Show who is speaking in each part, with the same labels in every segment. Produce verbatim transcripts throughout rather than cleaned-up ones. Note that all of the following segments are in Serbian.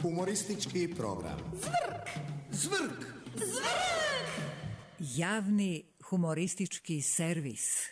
Speaker 1: Humoristički program
Speaker 2: Zvrk!
Speaker 1: Zvrk!
Speaker 2: Zvrk!
Speaker 3: Javni humoristički servis.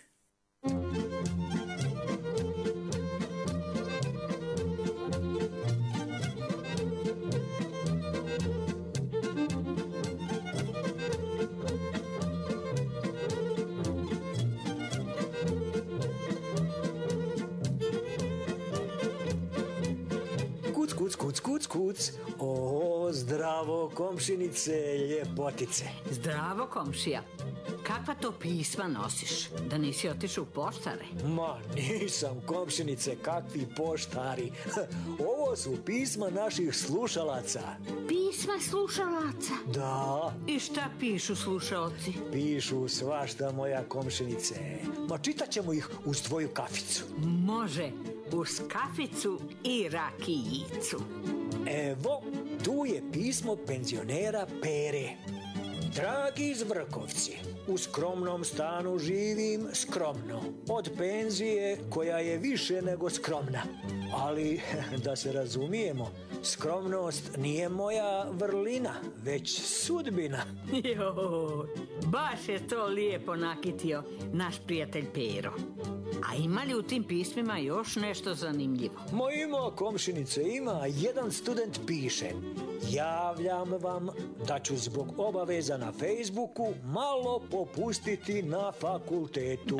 Speaker 4: Kuc, kuc, kuc, kuc, kuc. O, zdravo, komšinice, ljepotice.
Speaker 5: Zdravo, komšija. Kakva to pisma nosiš? Da nisi otišao u poštare?
Speaker 4: Ma, nisam, komšinice, kakvi poštari. Ovo su pisma naših slušalaca.
Speaker 5: Pisma slušalaca?
Speaker 4: Da.
Speaker 5: I šta pišu slušalci?
Speaker 4: Pišu svašta, moja komšinice. Ma, čitat ćemo ih uz tvoju kaficu.
Speaker 5: Može, uz kaficu i rakijicu.
Speaker 4: Evo, tu je pismo penzionera Pere. Dragi Zvrkovci, u skromnom stanu živim skromno, od penzije koja je više nego skromna. Ali, da se razumijemo, skromnost nije moja vrlina, već sudbina.
Speaker 5: Joj, baš je to lijepo nakitio naš prijatelj Pero. A ima li u tim pismima još nešto zanimljivo?
Speaker 4: Ma ima, komšinice, ima. Jedan student piše: javljam vam da ću zbog obaveza na Facebooku malo popustiti na fakultetu.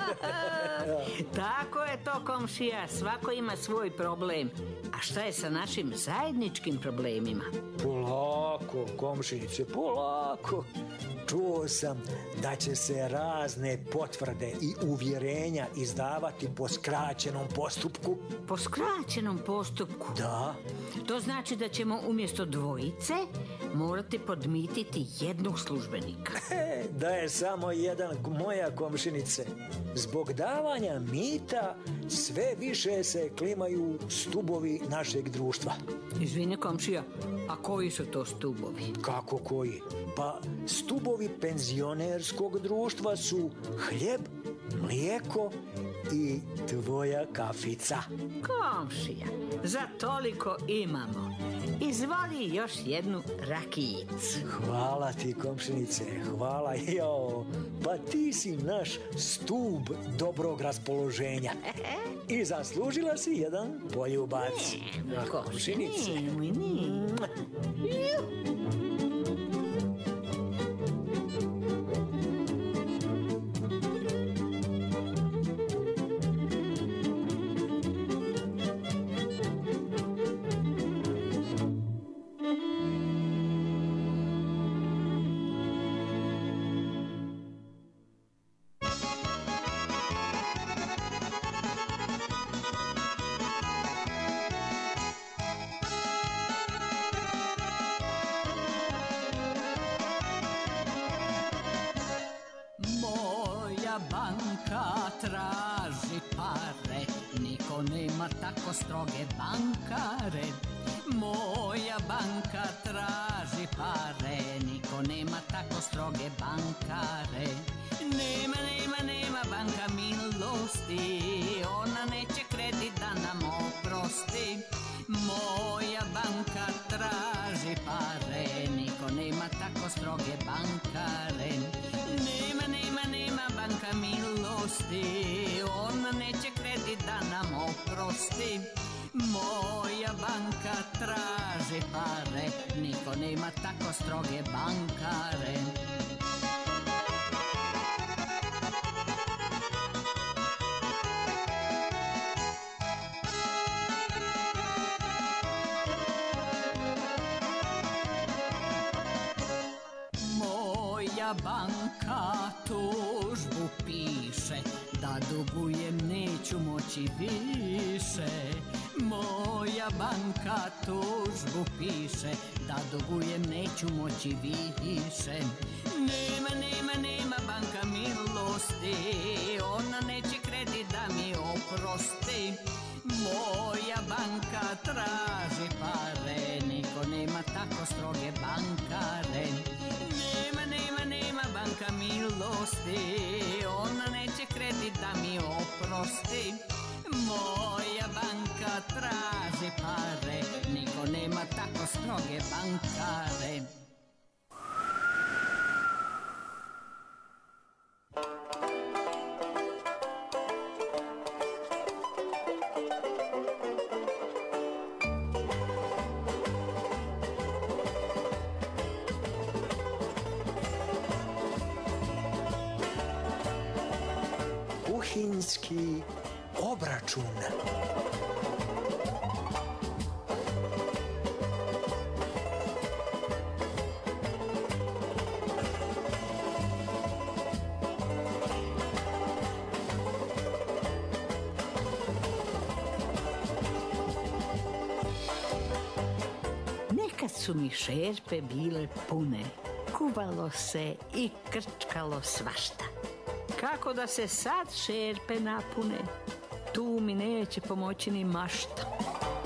Speaker 5: Tako je to, komšija, svako ima svoj problem. A šta je sa našim zajedničkim problemima?
Speaker 4: Polako, komšinice, polako. Čuo sam da će se razne potvrde i uvjerenja izdavati po skraćenom postupku.
Speaker 5: Po skraćenom postupku?
Speaker 4: Da.
Speaker 5: To znači da ćemo umjesto dvojice morati podmititi jednog službenika.
Speaker 4: E, da je samo jedan, moja komšinice. Zbog davanja mita sve više se klimaju stubovi našeg društva.
Speaker 5: Izvini, komšija, a koji su to stubovi?
Speaker 4: Kako koji? Pa stubovi penzionerskog društva su hljeb, mlijeko i tvoja kafica.
Speaker 5: Komšija, za toliko imamo. Izvoli još jednu rakijicu.
Speaker 4: Hvala ti, komšinice, hvala. Jo, pa ti si naš stub dobrog raspoloženja. I zaslužila si jedan poljubac.
Speaker 5: Ne,
Speaker 4: komšinice.
Speaker 5: Nemoj, nemoj.
Speaker 6: Traži pare, niko nema tako stroge bankare. Moja banka traži pare, niko nema tako stroge bankare. Nema, nema, nema banka milosti, ona neće kredit da nam oprosti. Moja banka traži pare, niko nema tako stroge bankare. Nema, nema, nema banka milosti, ona neće kredit da nam oprosti. Moja banka traži pare, niko nema tako stroge bankare. Moja banka tužbu piše, da dugujem neću moći više. Moja banka tužbu piše, da dugujem neću moći više. Nema, nema, nema banka milosti, ona neće kredit da mi oprosti. Moja banka traži pare, niko nema tako stroge bankare. Nema, nema, nema banka milosti, ona neće kredit da mi oprosti. Moja banka traži pare, niko niko nema tako stroge bankare.
Speaker 4: Kuhinski obračun.
Speaker 5: Nekad su mi šerpe bile pune, kuvalo se i krčkalo svašta. Kako da se sad šerpe napune, tu mi neće pomoći ni mašta.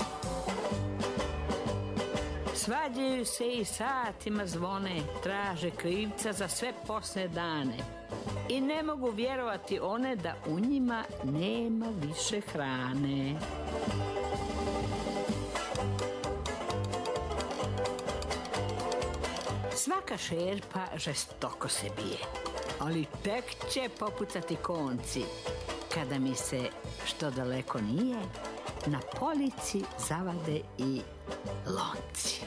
Speaker 5: Svađaju se i satima zvone, traže krivca za sve posne dane. I ne mogu vjerovati one da u njima nema više hrane. Svaka šerpa žestoko se bije, ali tek će popucati konci, kada mi se, što daleko nije, na polici zavade i lonci.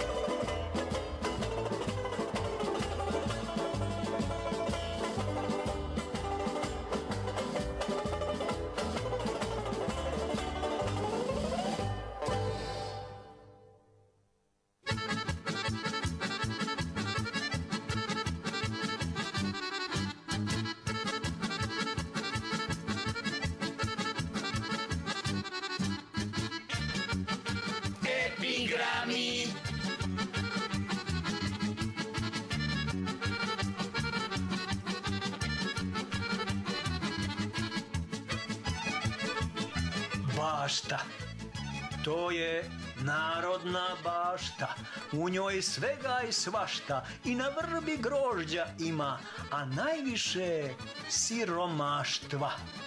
Speaker 4: Bašta. To je narodna bašta. U njoj svega i svašta. I na vrbi grožđa ima, a najviše siromaštva.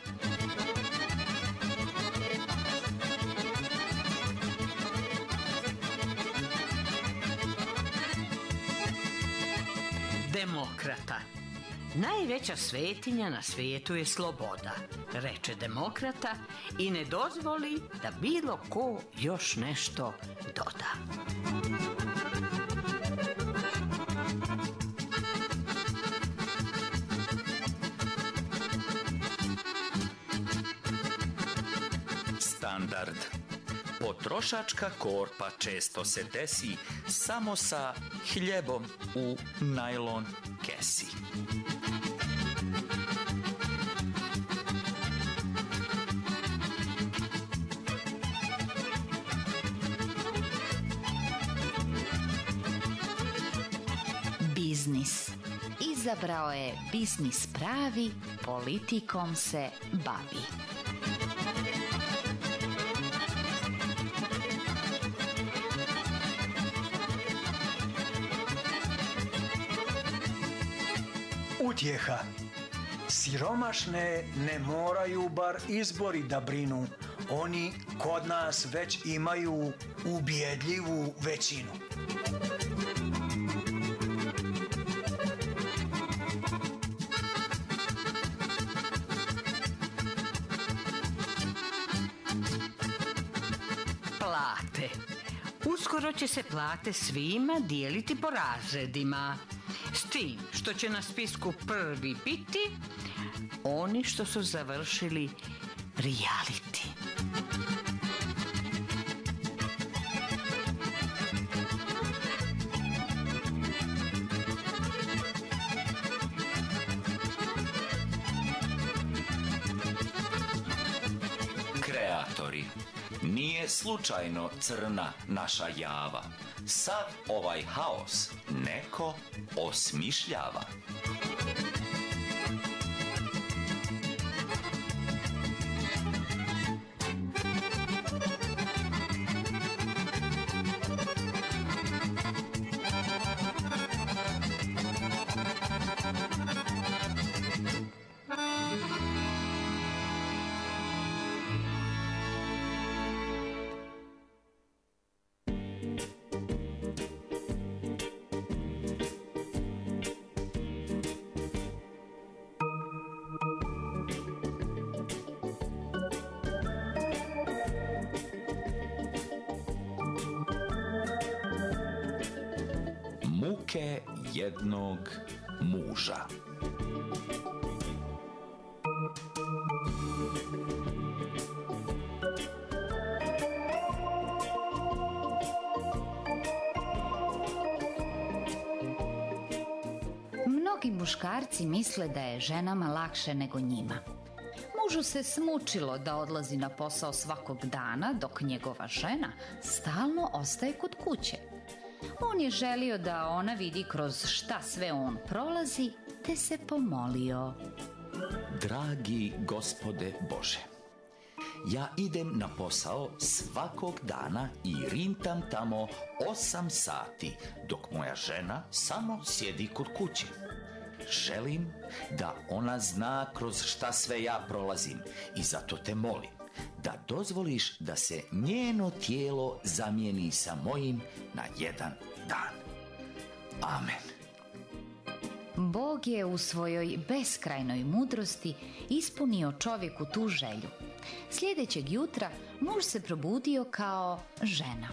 Speaker 5: Demokrata. Najveća svetinja na svijetu je sloboda, reče demokrata i ne dozvoli da bilo ko još nešto doda.
Speaker 2: Standard. Potrošačka korpa često se desi samo sa hljebom u najlon kesi.
Speaker 7: Biznis. Izabrao je biznis pravi, politikom se bavi.
Speaker 4: Utjeha. Siromašne ne moraju bar izbori da brinu. Oni kod nas već imaju ubjedljivu većinu.
Speaker 5: Plate. Uskoro će se plate svima dijeliti po razredima. S tim što će na spisku prvi biti oni što su završili reality.
Speaker 2: Kreatori. Nije slučajno crna naša java. Sav ovaj haos neko osmišljava. muke jednog muža.
Speaker 7: Mnogi muškarci misle da je ženama lakše nego njima. Mužu se smučilo da odlazi na posao svakog dana, dok njegova žena stalno ostaje kod kuće. On je želio da ona vidi kroz šta sve on prolazi, te se pomolio.
Speaker 2: Dragi Gospode Bože, ja idem na posao svakog dana i rintam tamo osam sati, dok moja žena samo sjedi kod kuće. Želim da ona zna kroz šta sve ja prolazim i zato te molim da dozvoliš da se njeno tijelo zamijeni sa mojim na jedan dan. Amen.
Speaker 7: Bog je u svojoj beskrajnoj mudrosti ispunio čovjeku tu želju. Sljedećeg jutra muž se probudio kao žena.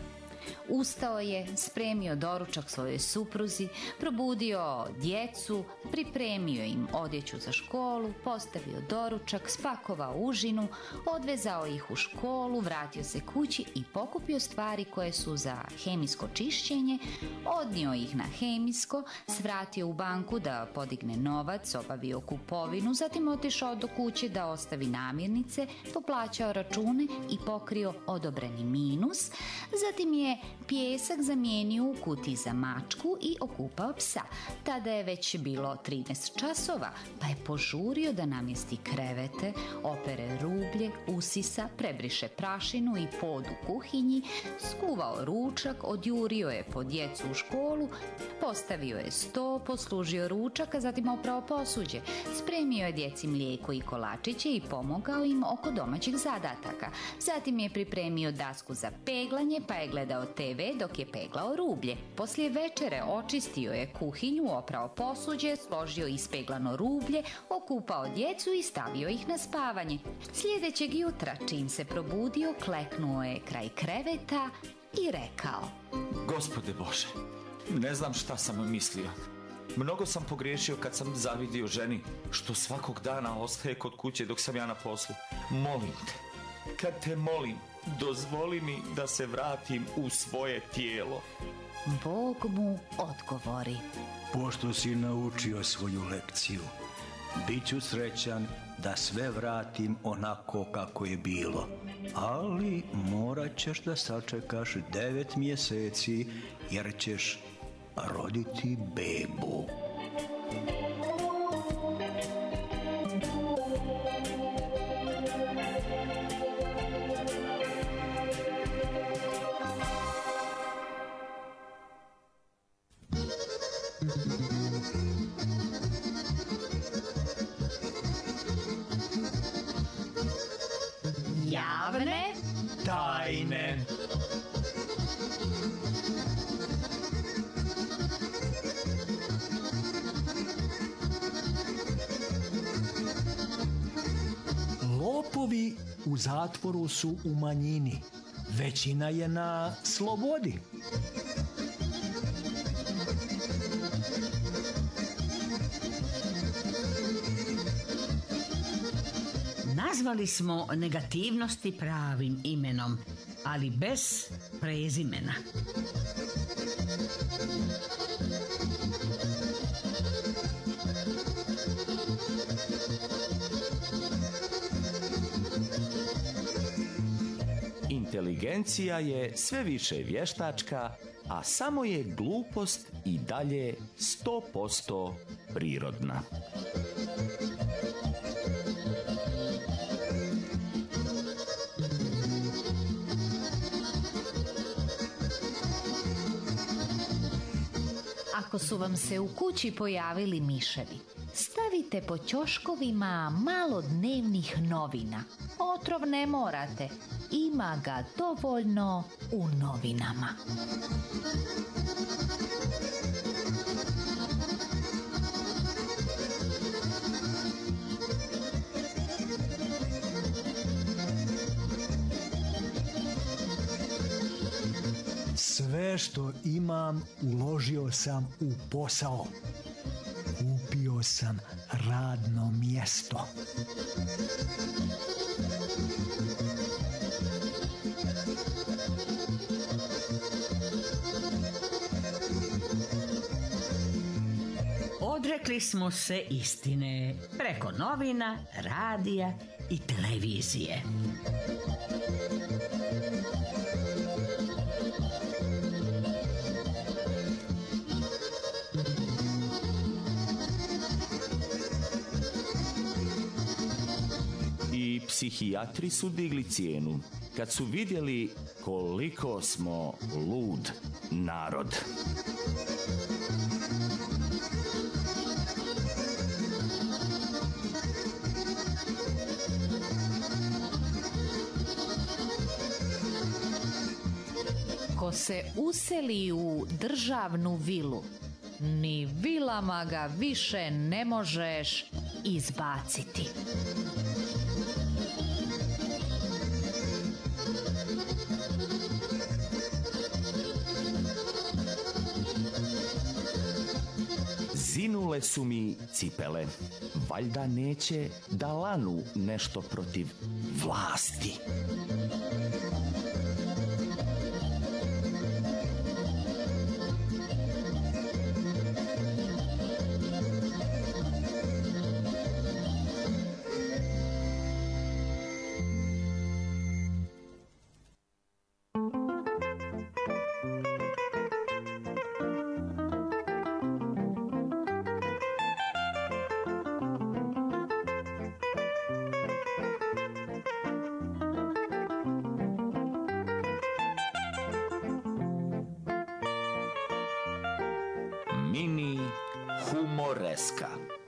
Speaker 7: Ustao je, spremio doručak svojoj supruzi, probudio djecu, pripremio im odjeću za školu, postavio doručak, spakovao užinu, odvezao ih u školu, vratio se kući i pokupio stvari koje su za hemijsko čišćenje, odnio ih na hemijsko, svratio u banku da podigne novac, obavio kupovinu, zatim otišao do kuće da ostavi namirnice, poplaćao račune i pokrio odobreni minus, zatim je pijesak zamijenio u kutiji za mačku i okupao psa. Tada je već bilo trinaest časova, pa je požurio da namjesti krevete, opere rublje, usisa, prebriše prašinu i pod u kuhinji, skuvao ručak, odjurio je po djecu u školu, postavio je sto, poslužio ručak, a zatim oprao posuđe, spremio je djeci mlijeko i kolačiće i pomogao im oko domaćih zadataka. Zatim je pripremio dasku za peglanje, pa je gledao te ve dok je peglao rublje. Poslije večere očistio je kuhinju, oprao posuđe, složio ispeglano rublje, okupao djecu i stavio ih na spavanje. Sljedećeg jutra, čim se probudio, kleknuo je kraj kreveta i rekao:
Speaker 2: Gospode Bože, ne znam šta sam mislio. Mnogo sam pogriješio kad sam zavidio ženi što svakog dana ostaje kod kuće dok sam ja na poslu. Molim te, kad te molim, dozvoli mi da se vratim u svoje tijelo.
Speaker 7: Bog mu odgovori:
Speaker 8: Pošto si naučio svoju lekciju, bit ću srećan da sve vratim onako kako je bilo. Ali morat ćeš da sačekaš devet mjeseci jer ćeš roditi bebu.
Speaker 7: Javne
Speaker 8: Tajne. Lopovi u zatvoru su u manjini, većina je na slobodi.
Speaker 5: Nazvali smo negativnosti pravim imenom, ali bez prezimena.
Speaker 2: Inteligencija je sve više vještačka, a samo je glupost i dalje sto posto prirodna.
Speaker 7: Ako su vam se u kući pojavili miševi, stavite po ćoškovima malo dnevnih novina. Otrov ne morate, ima ga dovoljno u novinama.
Speaker 8: Sve Sve što imam uložio sam u posao. Kupio sam radno mjesto.
Speaker 5: Odrekli smo se istine preko novina, radija i televizije.
Speaker 2: I psihijatri su digli cijenu kad su vidjeli koliko smo lud narod.
Speaker 7: Ko se useli u državnu vilu, ni vilama ga više ne možeš izbaciti.
Speaker 2: Zinule su mi cipele. Valjda neće da lanu nešto protiv vlasti. Mini humoreska.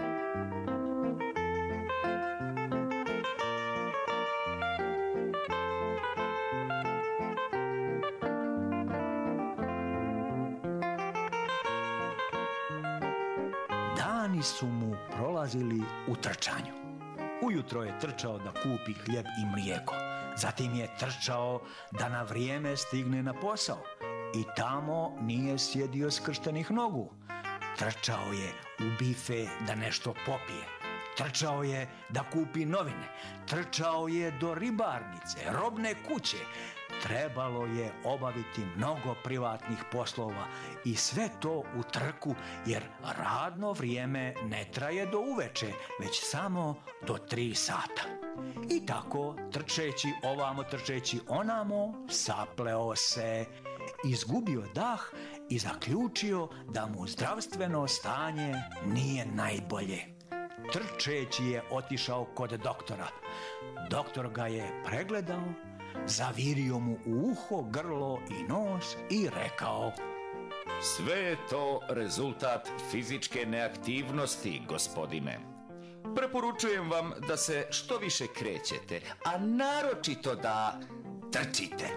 Speaker 8: Dani su mu prolazili u trčanju. Ujutro je trčao da kupi hljeb i mlijeko. Zatim je trčao da na vrijeme stigne na posao. I tamo nije sjedio skrštenih nogu. Trčao je u bife da nešto popije. Trčao je da kupi novine. Trčao je do ribarnice, robne kuće. Trebalo je obaviti mnogo privatnih poslova i sve to u trku, jer radno vrijeme ne traje do uveče, već samo do tri sata. I tako, trčeći ovamo, trčeći onamo, sapleo se, izgubio dah i zaključio da mu zdravstveno stanje nije najbolje. Trčeći je otišao kod doktora. Doktor ga je pregledao, zavirio mu u uho, grlo i nos i rekao:
Speaker 2: Sve je to rezultat fizičke neaktivnosti, gospodine. Preporučujem vam da se što više krećete, a naročito da trčite.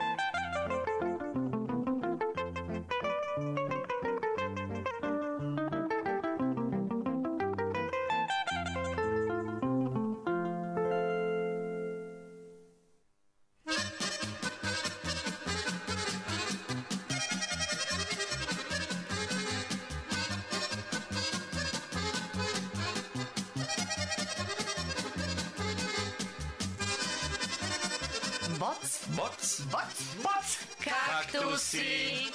Speaker 5: Boc,
Speaker 2: Boc,
Speaker 5: boc, boc, kaktusi.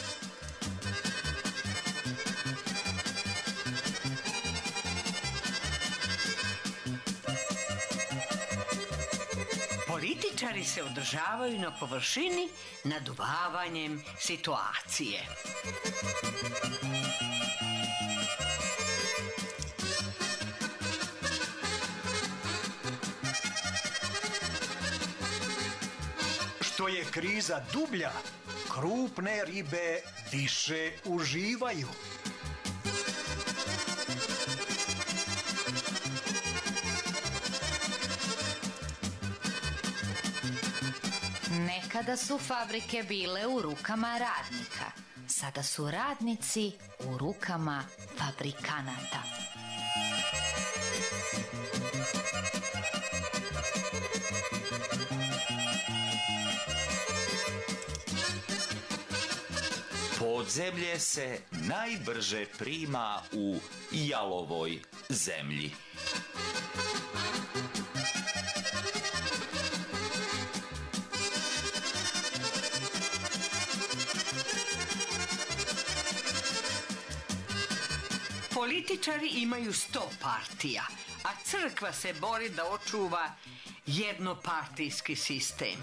Speaker 5: Političari se održavaju na površini naduvavanjem situacije.
Speaker 8: Što je kriza dublja, krupne ribe više uživaju.
Speaker 7: Nekada su fabrike bile u rukama radnika, sada su radnici u rukama fabrikanata.
Speaker 2: Podzemlje se najbrže prima u jalovoj zemlji.
Speaker 5: Političari imaju sto partija, a crkva se bori da očuva jednopartijski sistem.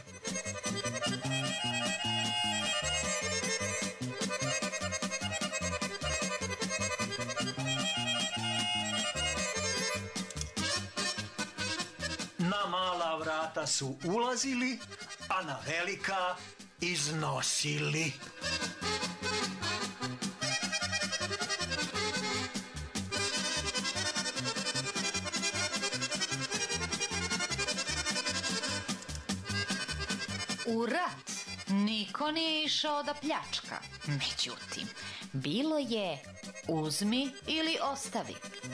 Speaker 4: Na mala vrata su ulazili, a na velika iznosili.
Speaker 7: U rat niko nije išao da pljačka. Međutim, bilo je uzmi ili ostavi.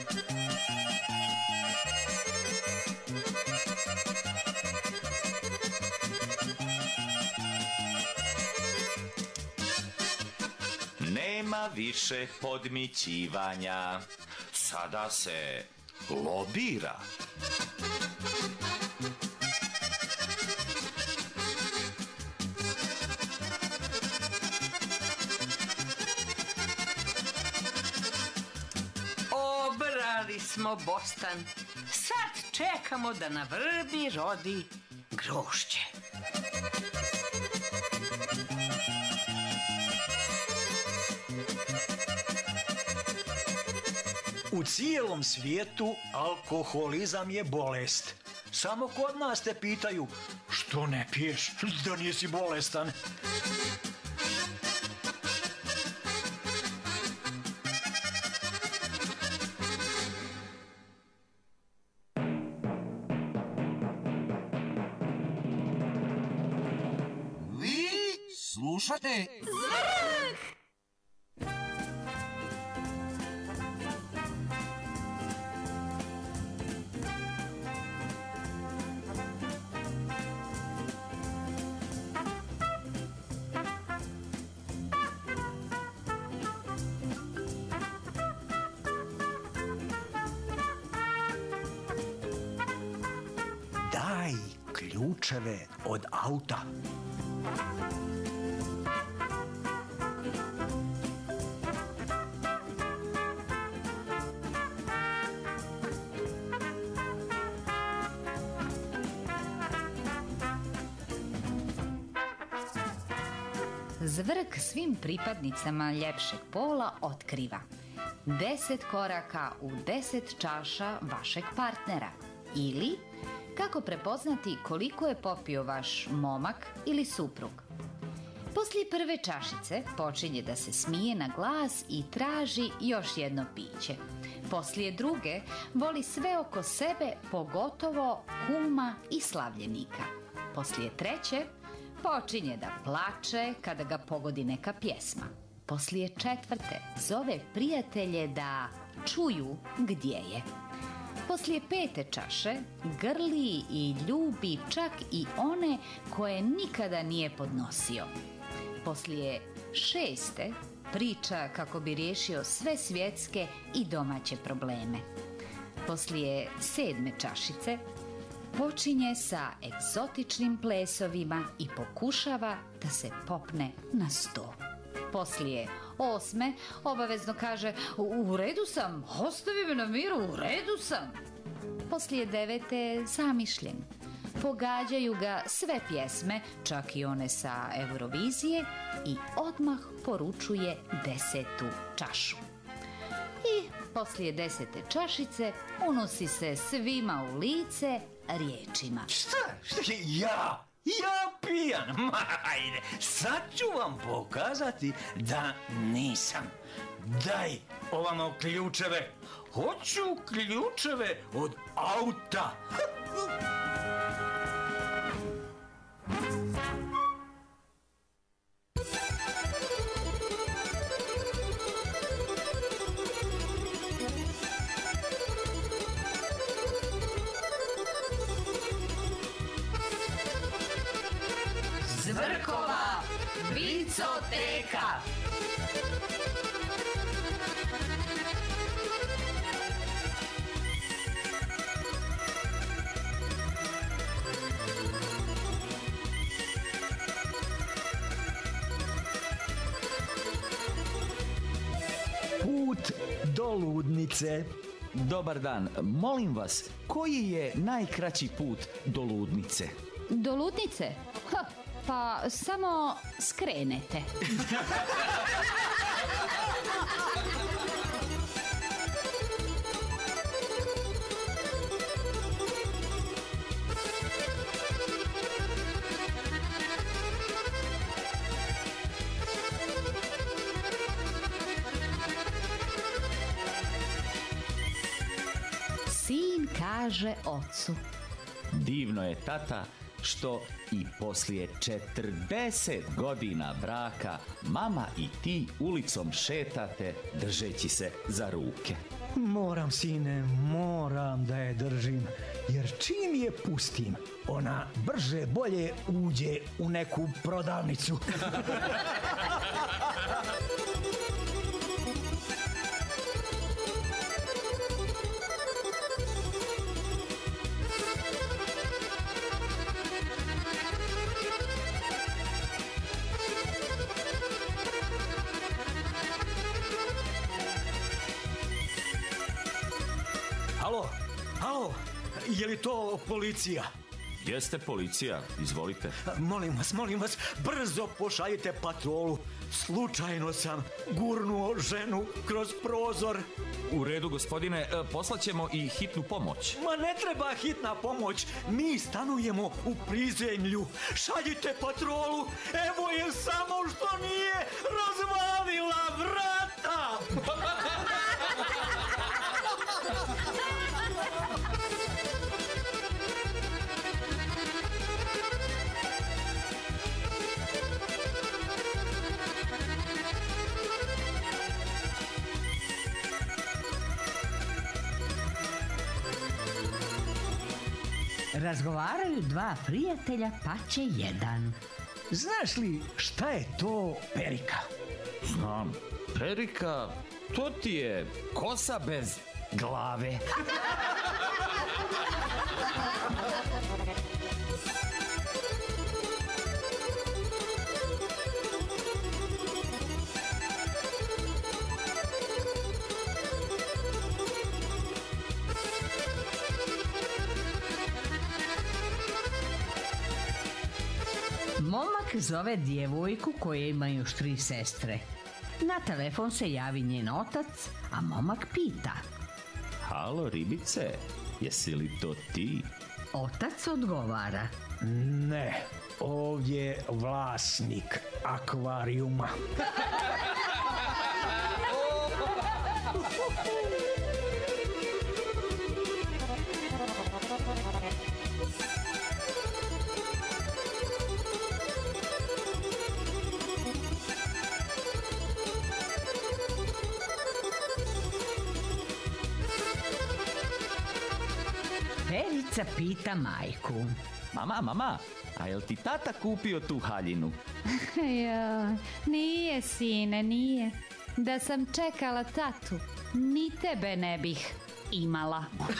Speaker 2: Nema više podmićivanja. Sada se lobira.
Speaker 5: Obrali smo bostan. Sad čekamo da na vrbi rodi grožđe.
Speaker 4: U cijelom svijetu alkoholizam je bolest. Samo kod nas te pitaju, što ne piješ da nisi bolestan?
Speaker 1: Vi slušate
Speaker 4: Daj ključeve od auta.
Speaker 7: Zvrk svim pripadnicama ljepšeg pola otkriva deset koraka u deset čaša vašeg partnera ili kako prepoznati koliko je popio vaš momak ili suprug. Poslije prve čašice počinje da se smije na glas i traži još jedno piće. Poslije druge voli sve oko sebe, pogotovo kuma i slavljenika. Poslije treće počinje da plače kada ga pogodi neka pjesma. Poslije četvrte zove prijatelje da čuju gdje je. Poslije pete čaše grli i ljubi čak i one koje nikada nije podnosio. Poslije šeste priča kako bi riješio sve svjetske i domaće probleme. Poslije sedme čašice počinje sa egzotičnim plesovima i pokušava da se popne na sto. Poslije osme obavezno kaže u redu sam, ostavi me na miru, u redu sam. Poslije devete zamišljen. Pogađaju ga sve pjesme, čak i one sa Eurovizije i odmah poručuje desetu čašu. I poslije desete čašice unosi se svima u lice riječima.
Speaker 8: Šta? Šta? Ja? Ja pijan? Ma, ajde, sad ću vam pokazati da nisam. Daj ovamo ključeve. Hoću ključeve od auta.
Speaker 6: Zvrkova
Speaker 5: Vicoteka.
Speaker 8: Put do ludnice.
Speaker 2: Dobar dan, molim vas, koji je najkraći put do ludnice?
Speaker 7: Do ludnice? Ha, pa samo skrenete. Sin kaže ocu:
Speaker 2: Divno je, tata, što i poslije četrdeset godina braka mama i ti ulicom šetate držeći se za ruke.
Speaker 8: Moram, sine, moram da je držim, jer čim je pustim, ona brže bolje uđe u neku prodavnicu. Halo, halo, je li to policija?
Speaker 2: Jeste policija, izvolite.
Speaker 8: Molim vas, molim vas, brzo pošaljite patrolu. Slučajno sam gurnuo ženu kroz prozor.
Speaker 2: U redu, gospodine, poslaćemo i hitnu pomoć.
Speaker 8: Ma ne treba hitna pomoć, mi stanujemo u prizemlju. Šaljite patrolu, evo je samo što nije razvalila vrata.
Speaker 5: Razgovaraju dva prijatelja, pa će jedan.
Speaker 8: Znaš li šta je to perika?
Speaker 2: Znam, perika, to ti je kosa bez glave.
Speaker 5: Momak zove djevojku koje ima još tri sestre. Na telefon se javi njen otac, a momak pita:
Speaker 2: Halo, ribice, jesi li to ti?
Speaker 5: Otac odgovara:
Speaker 8: Ne, ovdje je vlasnik akvarijuma.
Speaker 5: Perica pita majku:
Speaker 2: Mama, mama, a jel ti tata kupio tu haljinu?
Speaker 7: Joj, nije, sine, nije. Da sam čekala tatu, ni tebe ne bih imala.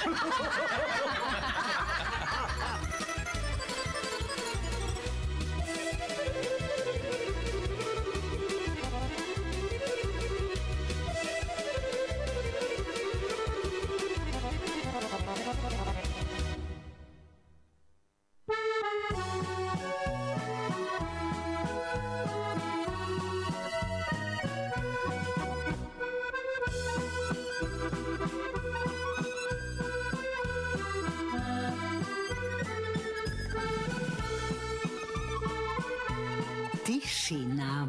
Speaker 5: Tišina.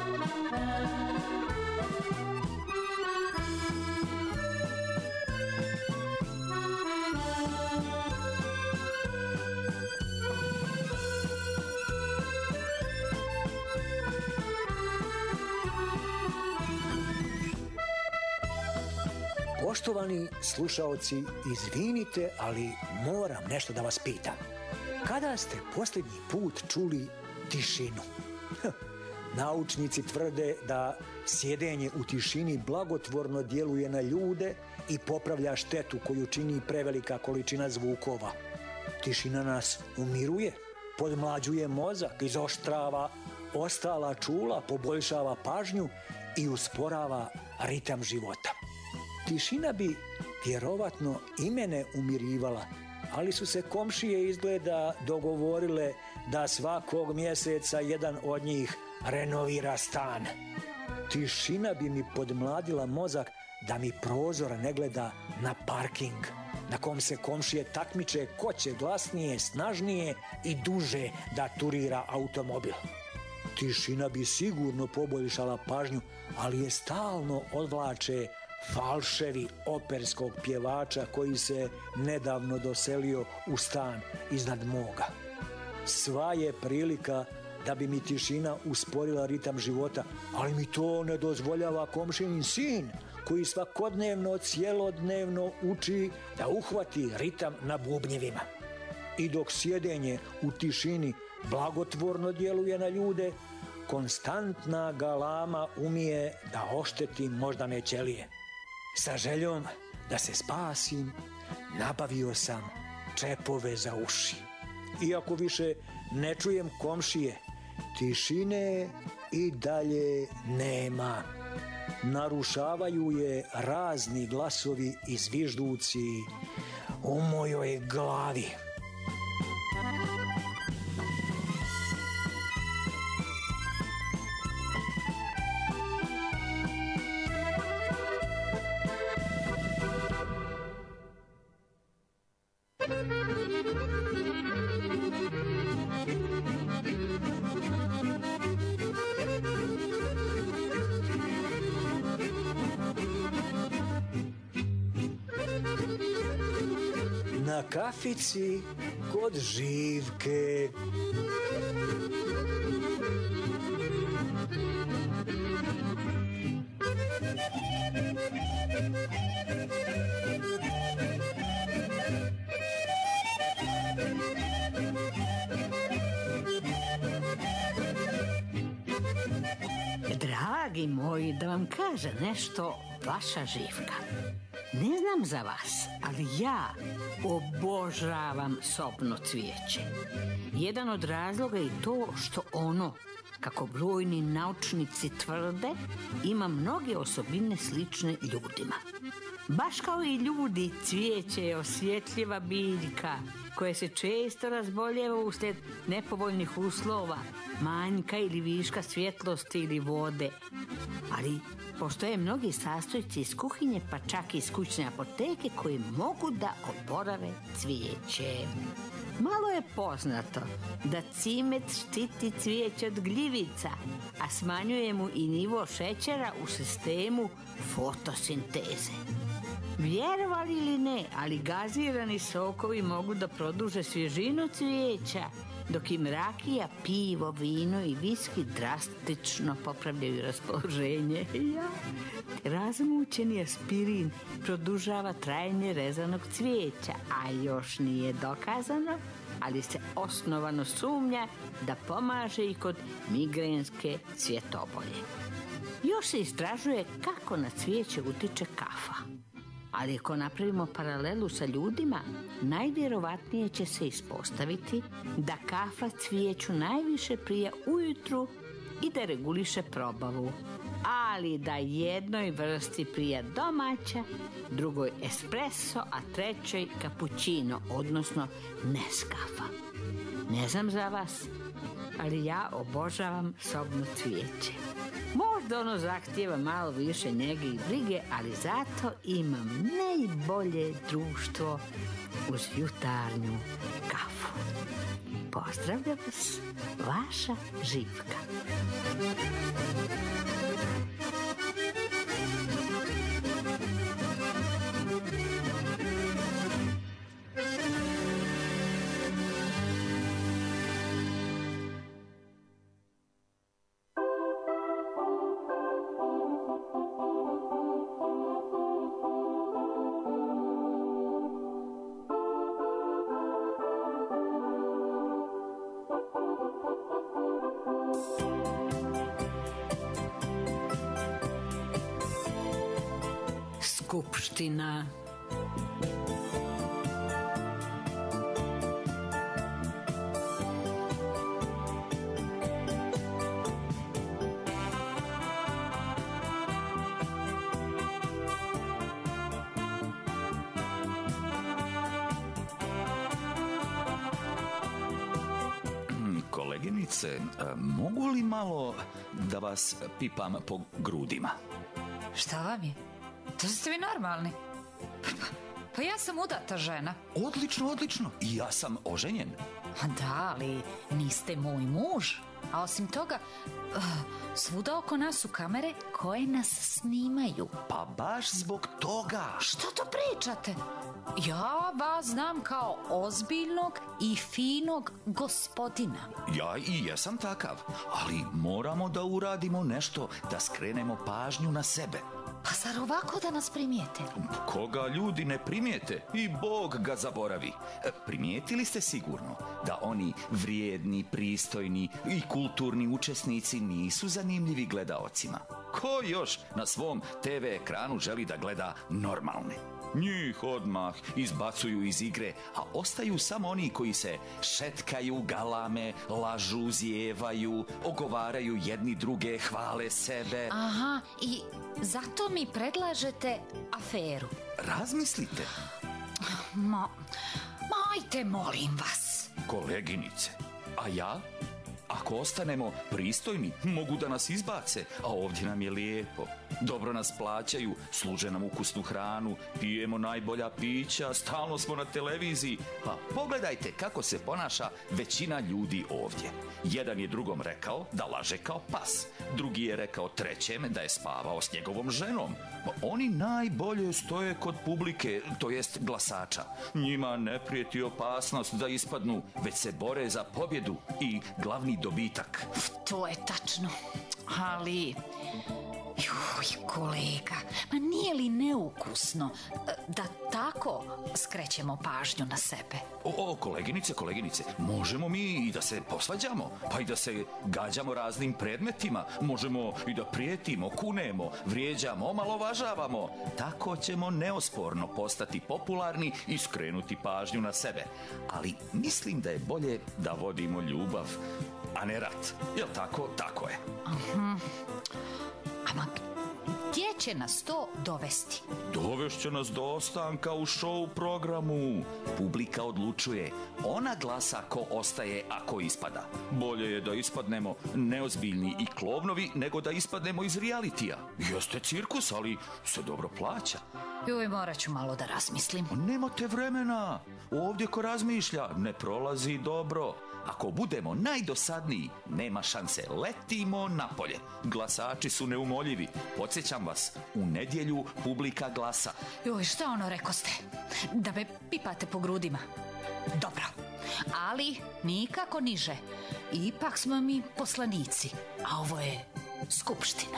Speaker 4: Poštovani slušaoci, izvinite, ali moram nešto da vas pitam. Kada ste posljednji put čuli tišinu? Naučnici tvrde da sjedenje u tišini blagotvorno djeluje na ljude i popravlja štetu koju čini prevelika količina zvukova. Tišina nas umiruje, podmlađuje mozak, izoštrava ostala čula, poboljšava pažnju i usporava ritam života. Tišina bi vjerovatno i mene umirivala, ali su se komšije izgleda dogovorile da svakog mjeseca jedan od njih renovira stan. Tišina bi mi podmladila mozak da mi prozor ne gleda na parking, na kom se komšije takmiče ko će glasnije, snažnije i duže da turira automobil. Tišina bi sigurno poboljšala pažnju, ali je stalno odvlače falševi operskog pjevača koji se nedavno doselio u stan iznad moga. Sva je prilika da bi mi tišina usporila ritam života, ali mi to ne dozvoljava komšinin sin, koji svakodnevno, cijelodnevno uči da uhvati ritam na bubnjevima. I dok sjedenje u tišini blagotvorno djeluje na ljude, konstantna galama umije da ošteti moždane ćelije. Sa željom da se spasim, nabavio sam čepove za uši. Iako više ne čujem komšije, tišine i dalje nema. Narušavaju je razni glasovi i zvižduci u mojoj glavi. Na kafici kod Živke.
Speaker 5: Dragi moji, da vam kaže nešto vaša Živka. Ne znam za vas, ali ja obožavam sobno cvijeće. Jedan od razloga je to što ono, kako brojni naučnici tvrde, ima mnoge osobine slične ljudima. Baš kao i ljudi, cvijeće je osjetljiva biljka koja se često razboljeva uslijed nepovoljnih uslova, manjka ili viška svjetlosti ili vode. Ali postoje mnogi sastojci iz kuhinje, pa čak i iz kućne apoteke koji mogu da oporave cvijeće. Malo je poznato da cimet štiti cvijeće od gljivica, a smanjuje mu i nivo šećera u sistemu fotosinteze. Vjerovali ili ne, ali gazirani sokovi mogu da produže svježinu cvijeća, dok im rakija, pivo, vino i viski drastično popravljaju raspoloženje. Ja. Razmućeni aspirin produžava trajanje rezanog cvijeća, a još nije dokazano, ali se osnovano sumnja da pomaže i kod migrenske cvjetobolje. Još se istražuje kako na cvijeće utiče kafa. Ali ako napravimo paralelu sa ljudima, najvjerovatnije će se ispostaviti da kafa cvijeću najviše prija ujutru i da reguliše probavu, ali da jednoj vrsti prija domaća, drugoj espresso, a trećoj cappuccino, odnosno Nescafa. Ne znam za vas, ali ja obožavam sobno cvijeće. Možda ono zahtijeva malo više njege i brige, ali zato imam najbolje društvo uz jutarnju kafu. Pozdravljam vas, vaša Živka. skupština.
Speaker 2: Koleginice, mogu li malo da vas pipam po grudima?
Speaker 7: Šta vam je? To ste vi normalni? Pa, pa ja sam udata žena.
Speaker 2: Odlično, odlično. I ja sam oženjen.
Speaker 7: Da, ali niste moj muž. A osim toga, uh, svuda oko nas su kamere koje nas snimaju.
Speaker 2: Pa baš zbog toga.
Speaker 7: Što to pričate? Ja vas znam kao ozbiljnog i finog gospodina.
Speaker 2: Ja i jesam takav, ali moramo da uradimo nešto da skrenemo pažnju na sebe.
Speaker 7: Pa zar ovako da nas primijete?
Speaker 2: Koga ljudi ne primijete i Bog ga zaboravi. Primijetili ste sigurno da oni vrijedni, pristojni i kulturni učesnici nisu zanimljivi gledaocima. Ko još na svom te ve ekranu želi da gleda normalne? Njih odmah izbacuju iz igre, a ostaju samo oni koji se šetkaju, galame, lažu, zijevaju, ogovaraju jedni druge, hvale sebe.
Speaker 7: Aha, i zato mi predlažete aferu.
Speaker 2: Razmislite.
Speaker 7: Ma, majte, molim vas.
Speaker 2: Koleginice, a ja? Ako ostanemo pristojni, mogu da nas izbace, a ovdje nam je lijepo. Dobro nas plaćaju, služe nam ukusnu hranu, pijemo najbolja pića, stalno smo na televiziji. Pa pogledajte kako se ponaša većina ljudi ovdje. Jedan je drugom rekao da laže kao pas, drugi je rekao trećem da je spavao s njegovom ženom. Pa oni najbolje stoje kod publike, to jest glasača. Njima ne prijeti opasnost da ispadnu, već se bore za pobjedu i glavni dobitak.
Speaker 7: To je tačno, ali... Juj, kolega, ma nije li neukusno da tako skrećemo pažnju na sebe?
Speaker 2: O, o, koleginice, koleginice, možemo mi i da se posvađamo, pa i da se gađamo raznim predmetima, možemo i da prijetimo, kunemo, vrijeđamo, omalovažavamo. Tako ćemo neosporno postati popularni i skrenuti pažnju na sebe. Ali mislim da je bolje da vodimo ljubav, a ne rat. Jel tako? Tako je.
Speaker 7: Aha. Ama gdje će nas to dovesti?
Speaker 2: Dovešće nas do ostanka u show programu. Publika odlučuje. Ona glasa ko ostaje, a ko ispada. Bolje je da ispadnemo neozbiljni i klovnovi nego da ispadnemo iz realitija. Jeste cirkus, ali se dobro plaća.
Speaker 7: Joj, morat ću malo da razmislim.
Speaker 2: Nemate vremena. Ovdje ko razmišlja ne prolazi dobro. Ako budemo najdosadniji, nema šanse. Letimo napolje. Glasači su neumoljivi. Podsjećam vas, u nedjelju publika glasa.
Speaker 7: Joj, šta ono rekoste? Da me pipate po grudima? Dobro, ali nikako niže. Ipak smo mi poslanici, a ovo je skupština.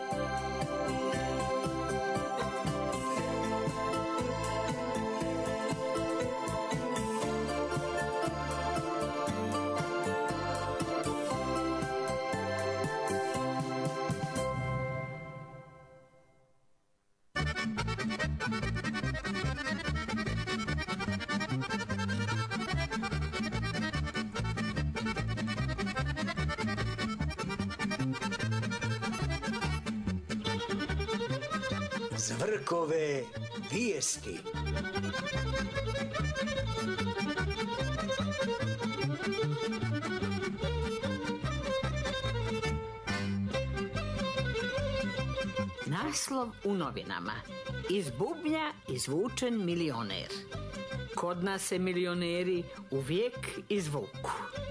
Speaker 4: Zvrkove vijesti.
Speaker 5: Naslov u novinama. Iz bubnja izvučen milioner. Kod nas se milioneri uvijek izvuku.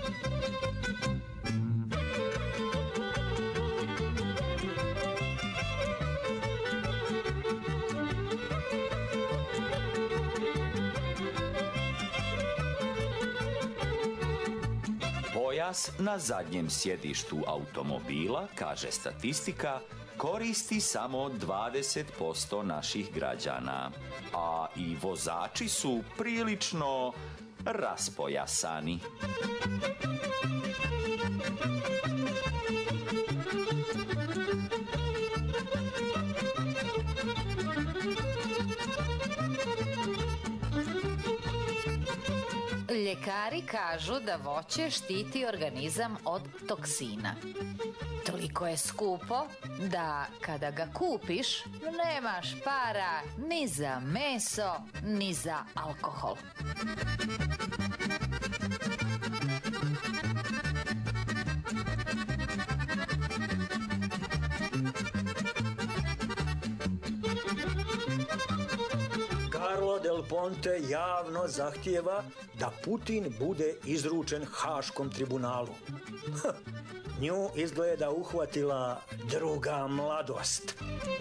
Speaker 2: Pojas na zadnjem sjedištu automobila, kaže statistika, koristi samo dvadeset posto naših građana, a i vozači su prilično raspojasani.
Speaker 7: Lekari kažu da voće štiti organizam od toksina. Toliko je skupo da kada ga kupiš nemaš para ni za meso, ni za alkohol.
Speaker 4: Carlo Del Ponte javno zahtijeva da Putin bude izručen Haškom tribunalu. Nju izgleda uhvatila druga mladost.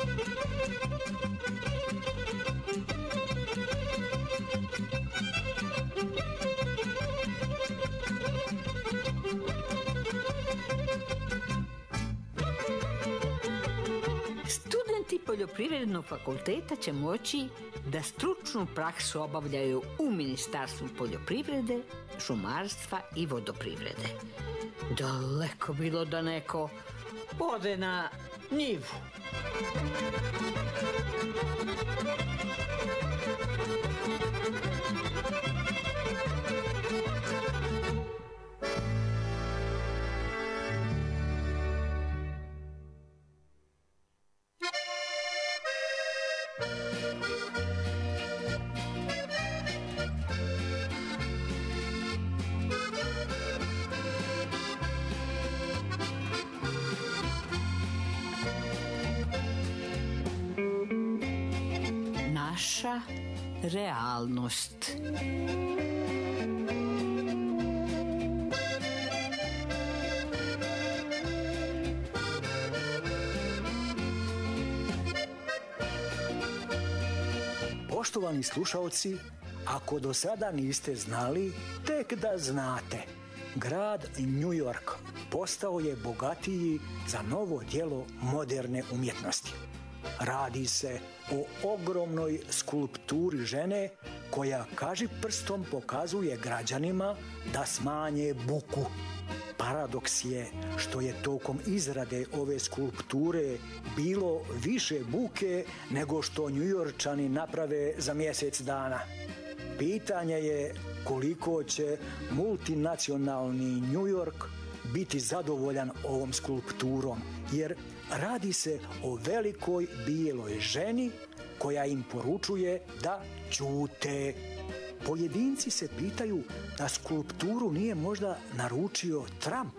Speaker 5: Studenti poljoprivrednog fakulteta će moći da stručnu praksu obavljaju u Ministarstvu poljoprivrede, šumarstva i vodoprivrede. Daleko bilo da neko ode na njivu. Naša realnost.
Speaker 4: Poštovani slušalci, ako do sada niste znali, tek da znate. Grad New York postao je bogatiji za novo djelo moderne umjetnosti. Radi se o ogromnoj skulpturi žene koja kažiprstom pokazuje građanima da smanje buku. Paradoks je što je tokom izrade ove skulpture bilo više buke nego što Njujorčani naprave za mjesec dana. Pitanje je koliko će multinacionalni New York biti zadovoljan ovom skulpturom, jer radi se o velikoj bijeloj ženi koja im poručuje da ćute. Pojedinci se pitaju da skulpturu nije možda naručio Trump.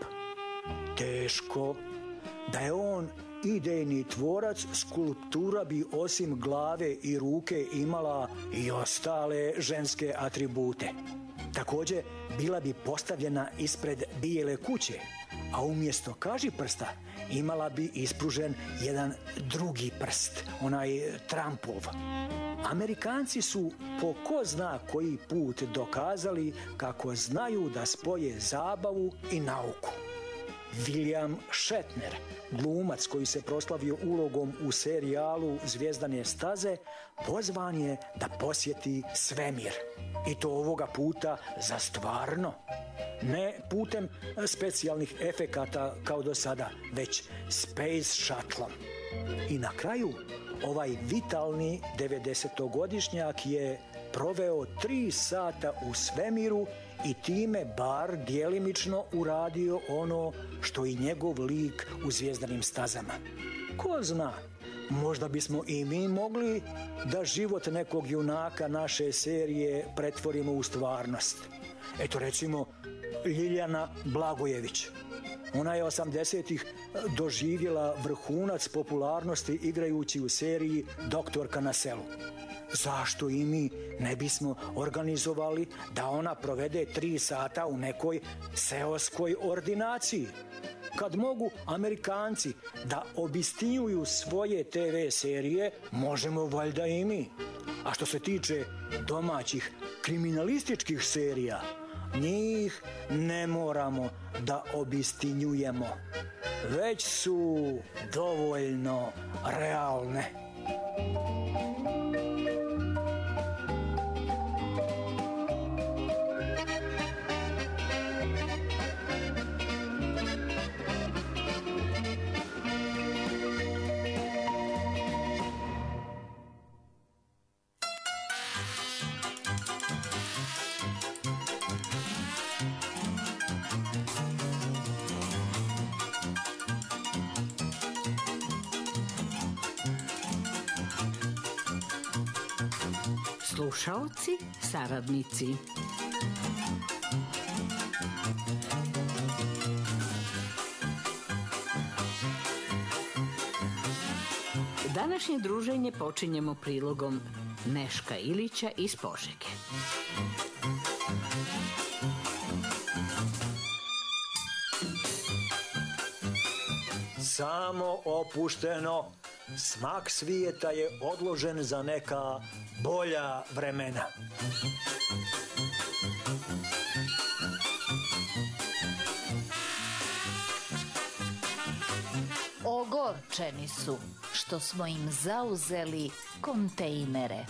Speaker 4: Teško. Da je on idejni tvorac, skulptura bi osim glave i ruke imala i ostale ženske atribute. Također, bila bi postavljena ispred Bijele kuće, a umjesto kažiprsta imala bi ispružen jedan drugi prst, onaj Trumpov. Amerikanci su po ko zna koji put dokazali kako znaju da spoje zabavu i nauku. William Shatner, glumac koji se proslavio ulogom u serijalu Zvijezdane staze, pozvan je da posjeti svemir. I to ovoga puta za stvarno. Ne putem specijalnih efekata kao do sada, već Space Shuttlom. I na kraju, ovaj vitalni devedesetogodišnjak je proveo tri sata u svemiru i time bar djelimično uradio ono što i njegov lik u Zvijezdanim stazama. Ko zna, možda bismo i mi mogli da život nekog junaka naše serije pretvorimo u stvarnost. Eto recimo Ljiljana Blagojević. Ona je osamdesetih doživjela vrhunac popularnosti igrajući u seriji Doktorka na selu. Zašto i mi ne bismo organizovali da ona provede tri sata u nekoj seoskoj ordinaciji? Kad mogu Amerikanci da obistinjuju svoje te ve serije, možemo valjda i mi. A što se tiče domaćih kriminalističkih serija, njih ne moramo da obistinjujemo. Već su dovoljno realne.
Speaker 5: slušaoci, saradnici. Današnje druženje počinjemo prilogom Neška Ilića iz Požege.
Speaker 4: Samo opušteno, smak svijeta je odložen za neka bolja vremena.
Speaker 7: Ogorčeni su što smo im zauzeli kontejnere.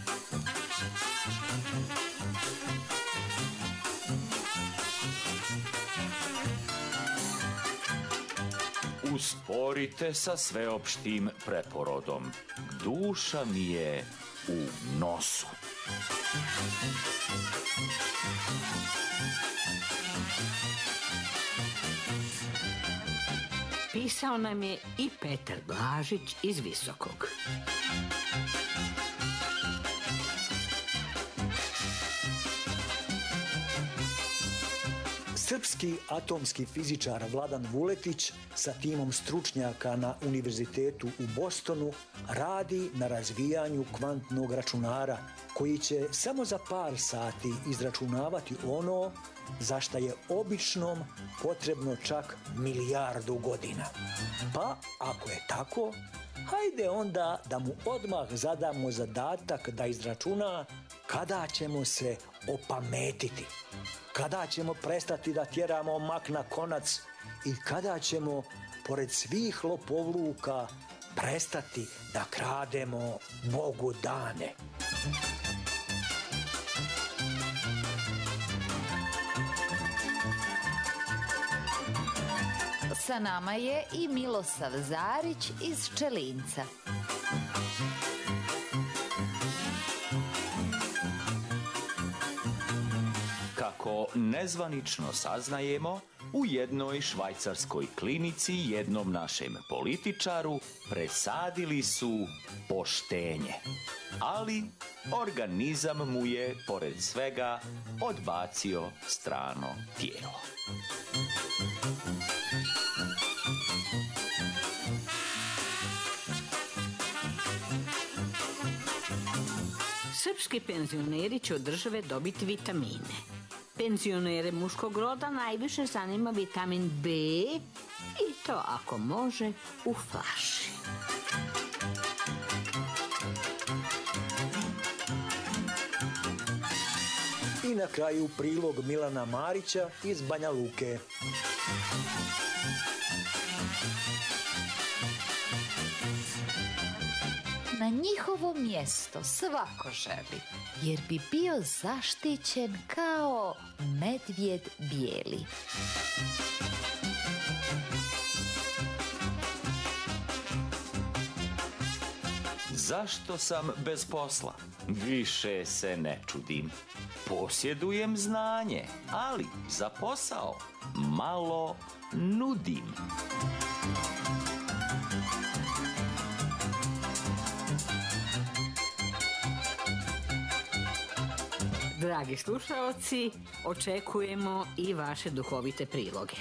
Speaker 2: Usporite sa sveopštim preporodom. Duša mi je u nosu.
Speaker 5: Pisao nam je i Petar Blažić iz Visokog.
Speaker 4: Srpski atomski fizičar Vladan Vuletić sa timom stručnjaka na Univerzitetu u Bostonu radi na razvijanju kvantnog računara koji će samo za par sati izračunavati ono za šta je običnom potrebno čak milijardu godina. Pa, ako je tako, hajde onda da mu odmah zadamo zadatak da izračuna kada ćemo se opametiti, kada ćemo prestati da tjeramo mak na konac i kada ćemo, pored svih lopovluka, prestati da krademo Bogu dane.
Speaker 7: Sa nama je i Milosav Zarić iz Čelinca.
Speaker 2: Kako nezvanično saznajemo, u jednoj švajcarskoj klinici jednom našem političaru presadili su poštenje. Ali organizam mu je, pored svega, odbacio strano tijelo.
Speaker 5: Srpski penzioneri će od države dobiti vitamine. Penzionere muškog roda najviše zanima vitamin B i to ako može u flaši.
Speaker 4: I na kraju prilog Milana Marića iz Banja Luke.
Speaker 7: Na njihovo mjesto svako želi, jer bi bio zaštićen kao medvjed bijeli.
Speaker 2: Zašto sam bez posla? Više se ne čudim. Posjedujem znanje, ali za posao malo nudim.
Speaker 5: Dragi slušaoci, očekujemo i vaše duhovite priloge.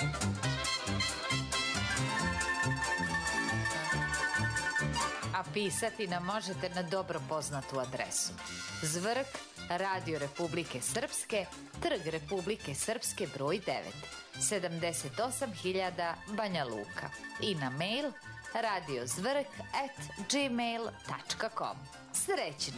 Speaker 7: A pisati nam možete na dobro poznatu adresu. Zvrk, Radio Republike Srpske, Trg Republike Srpske broj devet, sedamdeset osam hiljada Banja Luka. I na mail radiozvrk at gmail dot com. Srećno!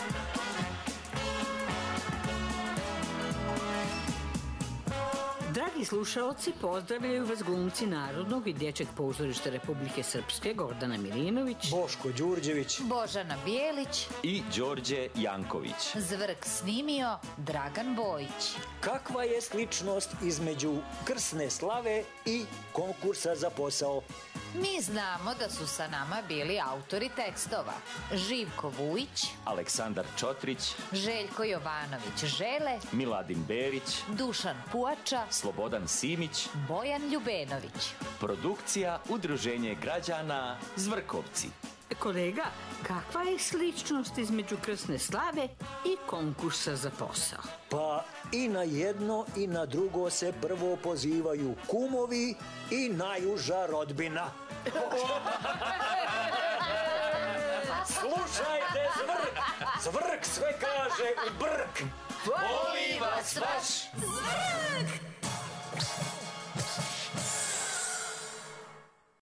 Speaker 5: Dragi Dragi slušalci, pozdravljaju vas glumci Narodnog i Dječjeg pozorišta Republike Srpske Gordana Milinović,
Speaker 4: Boško Đurđević,
Speaker 7: Božana Bijelić
Speaker 2: i Đorđe Janković.
Speaker 7: Zvrk snimio Dragan Bojić.
Speaker 4: Kakva je sličnost između krsne slave i konkursa za posao?
Speaker 7: Mi znamo da su sa nama bili autori tekstova Živko Vujić,
Speaker 2: Aleksandar Čotrić,
Speaker 7: Željko Jovanović Žele,
Speaker 2: Miladin Berić,
Speaker 7: Dušan Puača,
Speaker 2: Slobodan Simić,
Speaker 7: Bojan Ljubenović.
Speaker 2: produkcija Udruženje građana Zvrkovci.
Speaker 5: kolega, kakva je sličnost između krsne slave i konkursa za posao?
Speaker 4: Pa i na jedno i na drugo se prvo pozivaju kumovi i najuža rodbina. Slušajte, Zvrk! Zvrk sve kaže u brk!
Speaker 7: Voli vas vaš
Speaker 6: Zvrk!